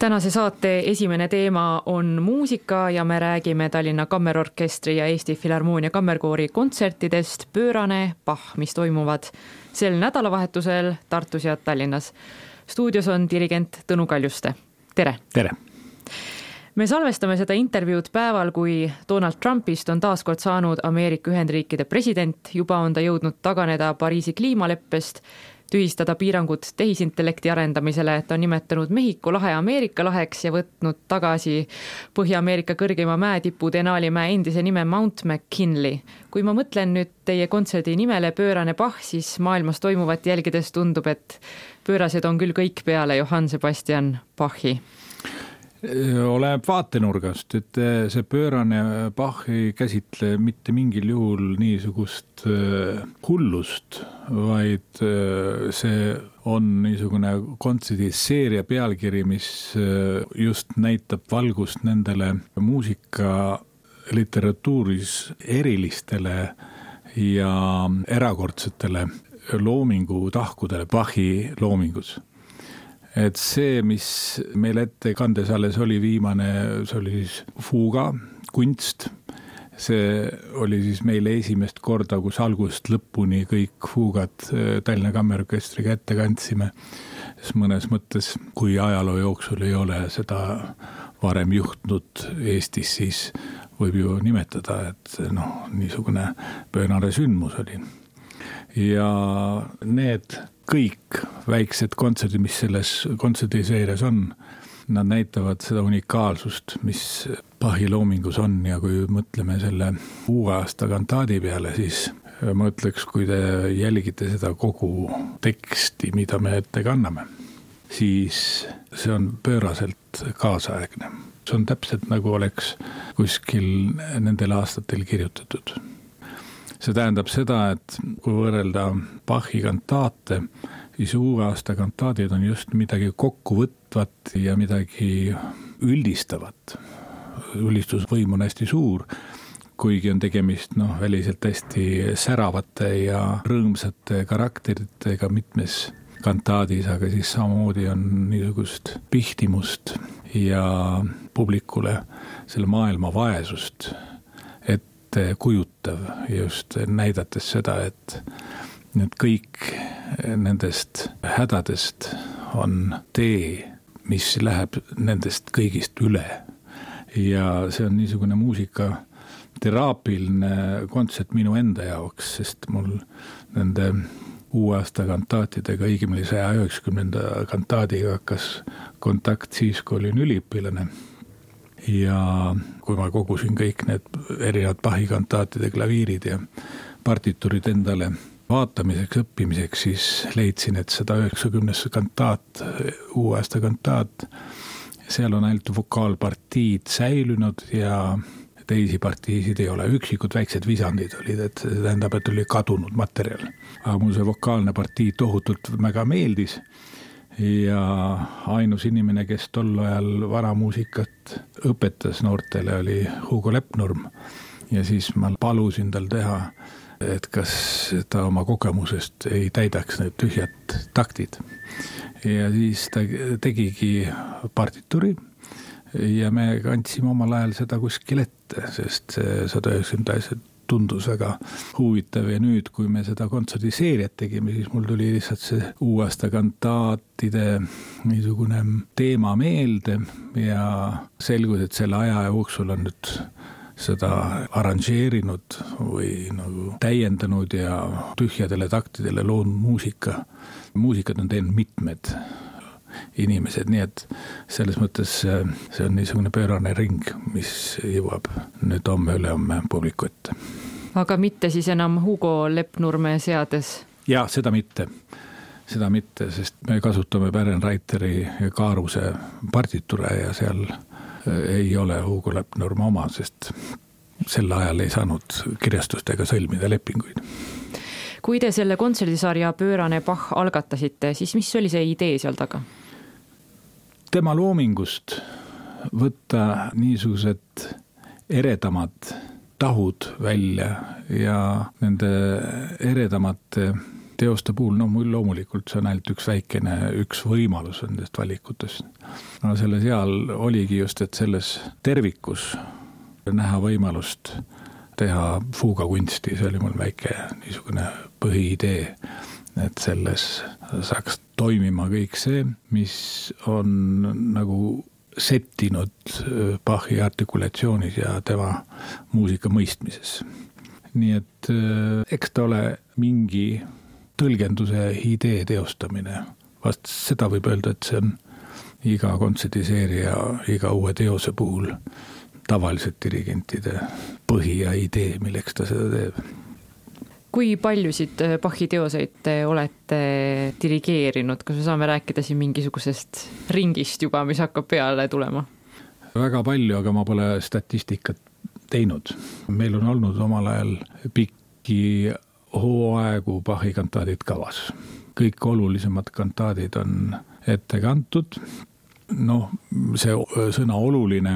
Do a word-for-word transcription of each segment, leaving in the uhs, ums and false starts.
Tänase saate esimene teema on muusika ja me räägime Tallinna Kammerorkestri ja Eesti Filharmoonia Kammerkoori kontsertidest Pöörane Bach, mis toimuvad sel nädalavahetusel Tartus ja Tallinnas. Stuudios on dirigent Tõnu Kaljuste. Tere! Tere! Me salvestame seda intervjuud päeval, kui Donald Trumpist on taaskord saanud Ameerika Ühendriikide president. Juba on ta jõudnud taganeda Pariisi kliimaleppest, tühistada piirangud tehisintellekti arendamisele. Ta on nimetanud Mehhiko lahe Ameerika laheks ja võtnud tagasi Põhja-Ameerika kõrgeima mäetipu Denali mäe endise nime Mount McKinley. Kui ma mõtlen nüüd teie kontserdi nimele Pöörane Bach, siis maailmas toimuvat jälgides tundub, et pöörased on küll kõik peale Johann Sebastian Bachi. Oleb vaatenurgast, et see Pöörane Bach ei käsitle mitte mingil juhul niisugust hullust, vaid see on niisugune kontserdiseeria pealkiri, mis just näitab valgust nendele muusika literatuuris erilistele ja erakordsetele loomingu tahkudele Bachi loomingus. Et see, mis meil ette kandes alles oli viimane, see oli siis fuuga, kunst. See oli siis meile esimest korda, kus algust lõpuni kõik fuugad Tallinna Kammerorkestriga ette kandsime. Mõnes mõttes, kui ajaloo jooksul ei ole seda varem juhtnud Eestis, siis võib ju nimetada, et noh, niisugune pöörane sündmus oli. Ja need kõik väiksed kontserdid, mis selles kontserdiseerias on, nad näitavad seda unikaalsust, mis Bachi loomingus on, ja kui mõtleme selle uue aasta kantaadi peale, siis ma ütleks, kui te jälgite seda kogu teksti, mida me ette kanname, siis see on pööraselt kaasaegne. See on täpselt nagu oleks kuskil nendel aastatel kirjutatud. See tähendab seda, et kui võrrelda Bachi kantaate, siis uue aasta kantaadid on just midagi kokkuvõtvat ja midagi üldistavat. Üldistusvõim on hästi suur, kuigi on tegemist noh, väliselt hästi säravate ja rõõmsate karakteritega mitmes kantaadis, aga siis samamoodi on niisugust pihtimust ja publikule selle maailma vaesust, et kujutav just näidates seda, et need kõik nendest hädadest on tee, mis läheb nendest kõigist üle. Ja see on niisugune muusika teraapiline kontsert minu enda jaoks, sest mul nende uue aasta kantaatidega, õigemini saja üheksakümnenda kantaadiga hakkas kontakt siis, kui olin üliõpilane. Ja kui ma kogusin kõik need erinevad Bachi kantaatide klaviirid ja partiturid endale vaatamiseks, õppimiseks, siis leidsin, et sada üheksakümnes kantaat, uue aasta kantaat, seal on ainult vokaalpartiid säilynud ja teisi partiisid ei ole. Üksikud väiksed visandid olid, et see tähendab, et oli kadunud materjal. Aga mul see vokaalne partii tohutult väga meeldis. Ja ainus inimene, kes tol ajal varamuusikat õpetas noortele, oli Hugo Lepnurm. Ja siis ma palusin tal teha, et kas ta oma kogemusest ei täidaks need tühjad taktid. Ja siis ta tegigi partituri ja me kandsime omal ajal seda kuskil ette, sest see sada üheksakümmend tundus väga huvitav ja nüüd, kui me seda kontserdiseeriat tegime, siis mul tuli lihtsalt see uue aasta kantaatide niisugune teema meelde ja selgus, et selle aja jooksul on nüüd seda arranžeerinud või nagu täiendanud ja tühjadele taktidele loonud muusika. Muusikat on teinud mitmed inimesed, nii et selles mõttes see on niisugune pöörane ring, mis jõuab nüüd homme üle homme publiku ette. Aga mitte siis enam Hugo Lepnurme seades? Ja, seda mitte. Seda mitte, sest me kasutame Bärenreiteri ja Kaaruse partiture ja seal ei ole Hugo Lepnurme oma, sest sel ajal ei saanud kirjastustega sõlmida lepinguid. Kui te selle kontserdisarja Pöörane Bach algatasite, siis mis oli see idee seal taga? Tema loomingust võtta niisugused eredamad tahud välja ja nende eredamate teoste puhul, no mul loomulikult see on ainult üks väikene, üks võimalus nendest valikutest. No selle seal oligi just, et selles tervikus näha võimalust teha fuugakunsti, see oli mul väike niisugune põhiidee, et selles saaks toimima kõik see, mis on nagu settinud Bachi artikulatsioonis ja tema muusika mõistmises. Nii et eks ta ole mingi tõlgenduse idee teostamine. Vast seda võib öelda, et see on iga kontserdiseerija, iga uue teose puhul tavaliselt dirigentide põhi ja idee, milleks ta seda teeb. Kui paljusid Bachi teoseid te olete dirigeerinud? Kas me saame rääkida siin mingisugusest ringist juba, mis hakkab peale tulema? Väga palju, aga ma pole statistikat teinud. Meil on olnud omal ajal pikki hooaegu Bachi kantaadid kavas. Kõik olulisemad kantaadid on ette kantud. Noh, see sõna oluline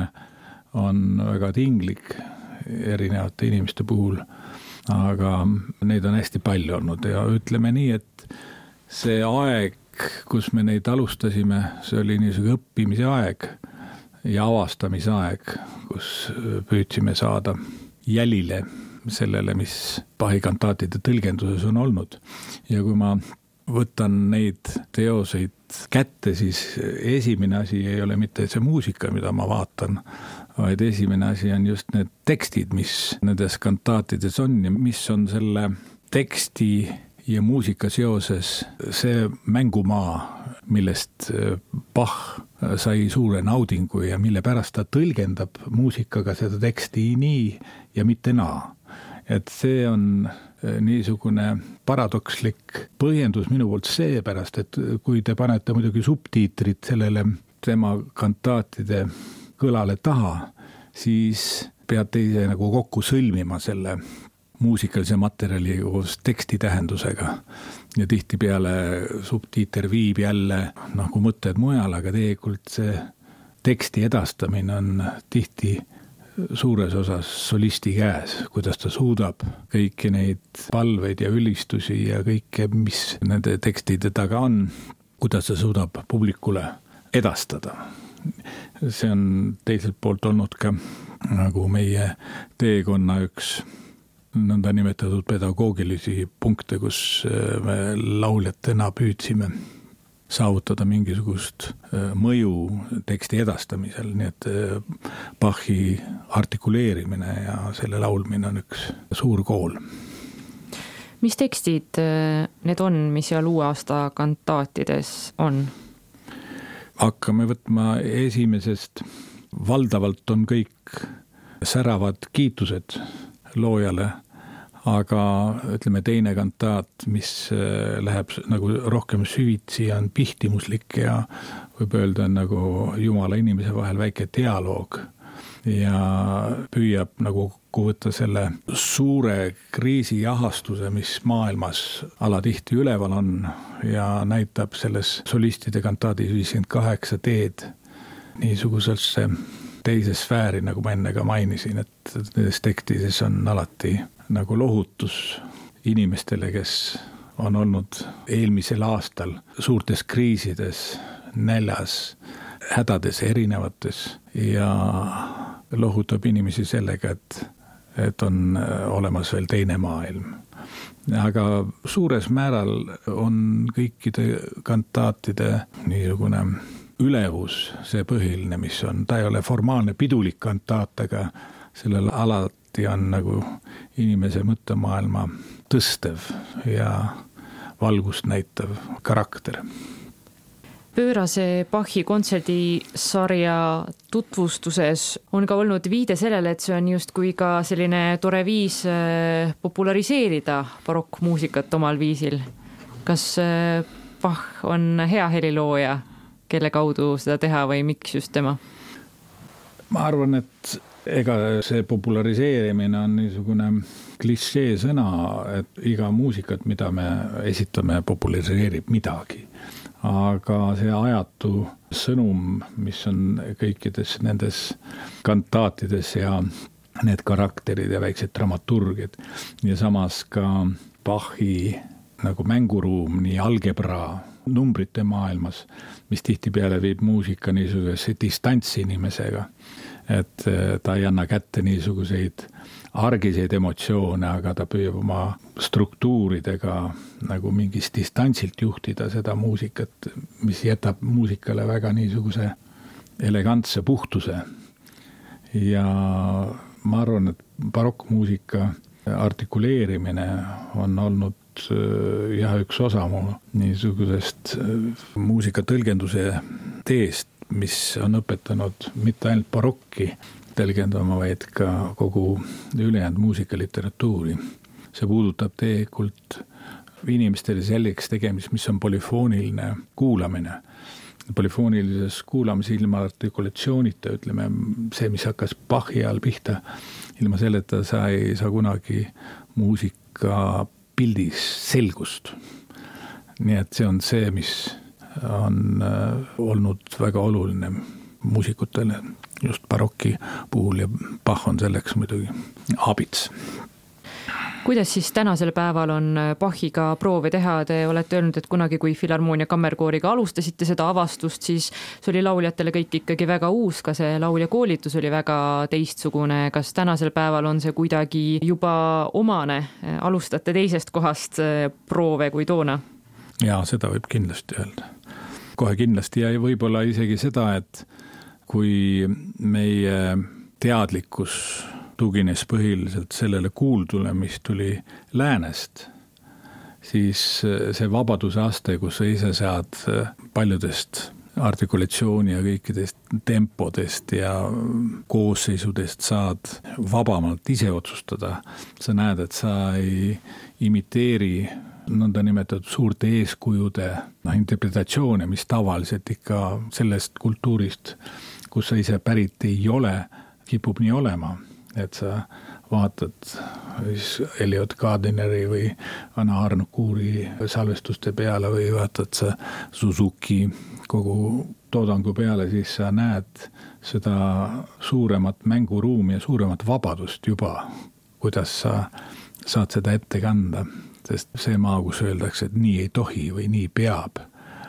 on väga tinglik erinevate inimeste puhul, aga neid on hästi palju olnud ja ütleme nii, et see aeg, kus me neid alustasime, see oli niisugune õppimise aeg ja avastamise aeg, kus püüdsime saada jälile sellele, mis Bachi kantaatide tõlgenduses on olnud. Ja kui ma võtan neid teoseid kätte, siis esimene asi ei ole mitte see muusika, mida ma vaatan, vaid esimene asi on just need tekstid, mis nendes kantaatides on ja mis on selle teksti ja muusika seoses see mängumaa, millest Bach sai suure naudingu ja mille pärast ta tõlgendab muusikaga seda teksti nii ja mitte naa. Et see on niisugune paradokslik põhjendus minu poolt seepärast, et kui te panete muidugi subtiitrid sellele tema kantaatide kõlale taha, siis peate ise nagu kokku sõlmima selle muusikalise materjali koos teksti tähendusega. Ja tihti peale subtiiter viib jälle nagu mõtted mujal, aga tegelikult see teksti edastamine on tihti suures osas solisti käes, kuidas ta suudab kõiki neid palveid ja ülistusi ja kõike, mis nende tekstide taga on, kuidas ta suudab publikule edastada. See on teiselt poolt olnud ka nagu meie teekonna üks nõnda nimetatud pedagoogilisi punkte, kus me lauljatena püüdsime saavutada mingisugust mõju teksti edastamisel, nii et Bachi artikuleerimine ja selle laulmine on üks suur kool. Mis tekstid need on, mis seal uue aasta kantaatides on? Hakkame võtma esimesest. Valdavalt on kõik säravad kiitused loojale, aga ütleme teine kantaat, mis läheb nagu rohkem süvitsi, on pihtimuslik ja võib öelda nagu Jumala inimese vahel väike dialoog ja püüab nagu kokku võtta selle suure kriisi ahastuse, mis maailmas alatihti üleval on ja näitab selles solistide kantaadis viiskümmend kaheksa teed niisugusesse teise sfääri, nagu ma enne ka mainisin, et nendes tekstides on alati nagu lohutus inimestele, kes on olnud eelmisel aastal suurtes kriisides, näljas, hädades erinevates ja lohutab inimesi sellega, et, et on olemas veel teine maailm. Aga suures määral on kõikide kantaatide niisugune ülevus, see põhiline, mis on, ta ei ole formaalne pidulik kantaat, aga sellel alati on nagu inimese mõttemaailma tõstev ja valgust näitav karakter. Pöörase Bachi kontserdisarja tutvustuses on ka olnud viide sellele, et see on just kui ka selline tore viis populariseerida barokkmuusikat omal viisil. Kas Bach on hea helilooja, kelle kaudu seda teha või miks just tema? Ma arvan, et ega see populariseerimine on niisugune klišee sõna, et iga muusikat, mida me esitame, populariseerib midagi. Aga see ajatu sõnum, mis on kõikides nendes kantaatides ja need karakterid ja väiksed dramaturgid ja samas ka Bachi nagu mänguruum, nii algebra, numbrite maailmas, mis tihtipeale viib muusika niisuguse distantsi inimesega, et ta ei anna kätte niisuguseid argiseid emotsioone, aga ta püüab oma struktuuridega nagu mingist distantsilt juhtida seda muusikat, mis jätab muusikale väga niisuguse elegantse puhtuse. Ja ma arvan, et barokkmuusika artikuleerimine on olnud jah, üks osa mu niisugusest muusika tõlgenduse teest, mis on õpetanud mitte ainult barokki tõlgendama, vaid ka kogu ülejäänud muusikaliteratuuri. See puudutab tegelikult inimestele selliseks tegemist, mis on polüfooniline kuulamine. Polüfoonilises kuulamise ilma artikulatsioonita, ütleme, see, mis hakkas Bachi all pihta, ilma selleta sa ei saa kunagi muusika pildis selgust. Nii et see on see, mis on olnud väga oluline muusikutele just barokki puhul ja Bach on selleks muidugi abits. Kuidas siis tänasel päeval on Bachiga proove teha? Te olete öelnud, et kunagi, kui Filharmoonia kammerkooriga alustasite seda avastust, siis see oli lauljatele kõik ikkagi väga uus, ka see laulja koolitus oli väga teistsugune. Kas tänasel päeval on see kuidagi juba omane? Alustate teisest kohast proove kui toona? Jaa, seda võib kindlasti öelda. Kohe kindlasti ja võib-olla isegi seda, et kui meie teadlikkus tugines põhiliselt sellele kuuldule, mis tuli läänest, siis see vabaduse aste, kus sa ise saad paljudest artikulatsiooni ja kõikidest tempodest ja koosseisudest saad vabamalt ise otsustada. Sa näed, et sa ei imiteeri nõnda nimetatud suurte eeskujude interpretatsioone, mis tavaliselt ikka sellest kultuurist, kus sa ise pärit ei ole, kipub nii olema. Et sa vaatad Elliot Gardineri või Anna Harnoncourti salvestuste peale või vaatad sa Suzuki kogu toodangu peale, siis sa näed seda suuremat mänguruumi ja suuremat vabadust juba, kuidas sa saad seda ette kanda. Sest see maa, kus öeldakse, et nii ei tohi või nii peab,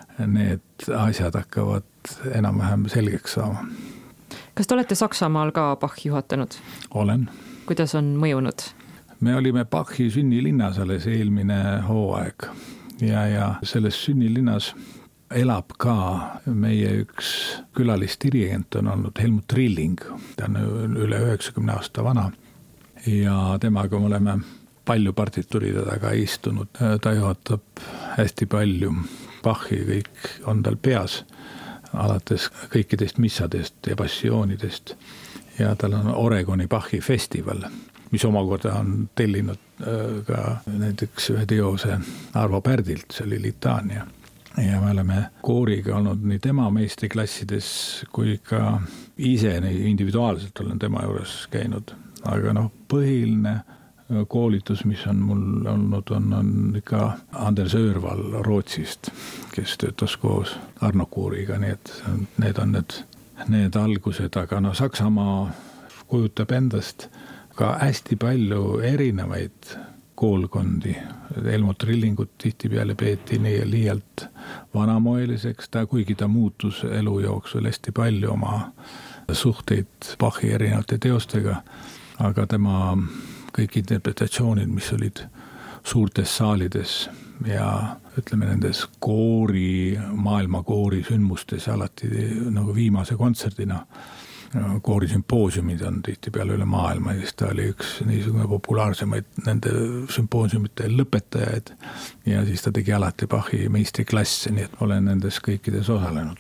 need asjad hakkavad enam-vähem selgeks saama. Kas te olete Saksamaal ka Bachi juhatanud? Olen. Kuidas on mõjunud? Me olime Bachi sünnilinnas alles eelmine hooaeg ja, ja selles sünnilinnas elab ka meie üks külalisdirigent on olnud Helmut Rilling. Ta on üle üheksakümne aasta vana ja temaga me oleme palju partituride taga istunud. Ta juhatab hästi palju Bachi, kõik on tal peas. Alates kõikidest missadest ja passioonidest ja tal on Oregoni Bachi festival, mis omakorda on tellinud ka näiteks ühe teose Arvo Pärdilt, see oli Litania. Ja me oleme kooriga olnud nii tema meistriklassides kui ka ise individuaalselt olen tema juures käinud, aga noh, põhiline koolitus, mis on mul olnud, on, on ikka Anders Öörval Rootsist, kes töötas koos Harnoncourtiga, nii et need on need, need algused, aga no Saksamaa kujutab endast ka hästi palju erinevaid koolkondi. Helmut Rillingut tihtipeale peeti nii liialt vanamoeliseks, ta, kuigi ta muutus elu jooksul hästi palju oma suhteid Bachi erinevate teostega, aga tema kõik interpretatsioonid, mis olid suurtes saalides ja ütleme nendes koori, maailma koori sündmustes alati nagu viimase kontserdina. Koori sümpoosiumid on tihtipeale üle maailma ja siis ta oli üks niisugune populaarsemaid nende sümpoosiumite lõpetajaid ja siis ta tegi alati Bachi meistriklasse, nii et olen nendes kõikides osalenud.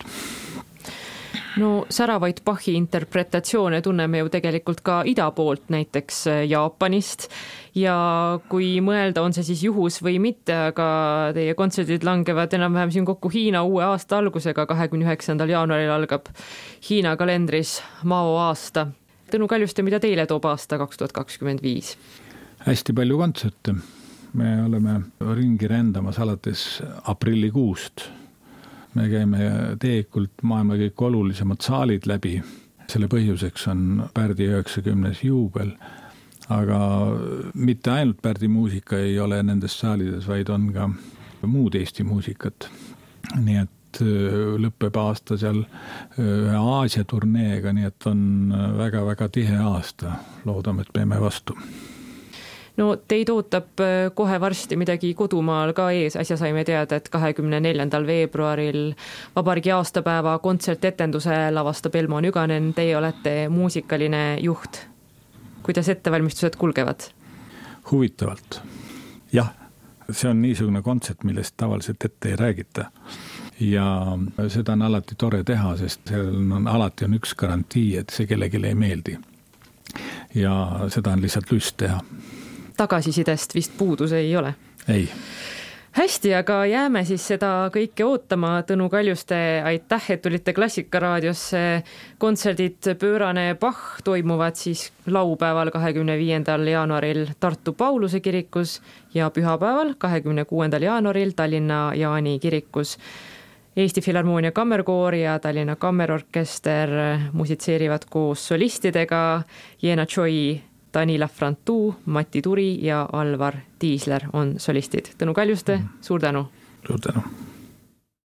No säravaid Bachi interpretatsioone tunneme ju tegelikult ka ida poolt, näiteks Jaapanist ja kui mõelda, on see siis juhus või mitte, aga teie kontserdid langevad enam-vähem siin kokku Hiina uue aasta algusega, kahekümne üheksandal jaanuaril algab Hiina kalendris Mao aasta. Tõnu Kaljuste, mida teile toob aasta kaks tuhat kakskümmend viis? Hästi palju kontserte. Me oleme ringi rändamas alates aprillikuust. Me käime tegelikult maailma kõik olulisemad saalid läbi. Selle põhjuseks on Pärdi üheksakümnes juubel, aga mitte ainult Pärdi muusika ei ole nendes saalides, vaid on ka muud Eesti muusikat. Nii et lõppeb aasta seal ühe Aasia turneega, nii et on väga-väga tihe aasta. Loodame, et peame vastu. No teid ootab kohe varsti midagi kodumaal ka ees. Äsja saime teada, et kahekümne neljandal veebruaril vabariigi aastapäeva kontsertetenduse lavastab Elmo Nüganen. Teie olete muusikaline juht. Kuidas ettevalmistused kulgevad? Huvitavalt. Jah, see on niisugune kontsert, millest tavaliselt ette ei räägita. Ja seda on alati tore teha, sest on, alati on üks garantii, et see kellelegi ei meeldi. Ja seda on lihtsalt lüst teha. Tagasisidest vist puudus ei ole? Ei. Hästi, aga jääme siis seda kõike ootama. Tõnu Kaljuste, aitäh, et tulite Klassikaraadiosse. Kontserdid Pöörane Bach toimuvad siis laupäeval kahekümne viiendal jaanuaril Tartu Pauluse kirikus ja pühapäeval kahekümne kuuendal jaanuaril Tallinna Jaani kirikus. Eesti Filharmoonia Kammerkoor ja Tallinna Kammerorkester musitseerivad koos solistidega. Jena Choi, Danila Frantu, Mati Turi ja Alvar Tiisler on solistid. Tõnu Kaljuste, suur tänu! Suur tänu!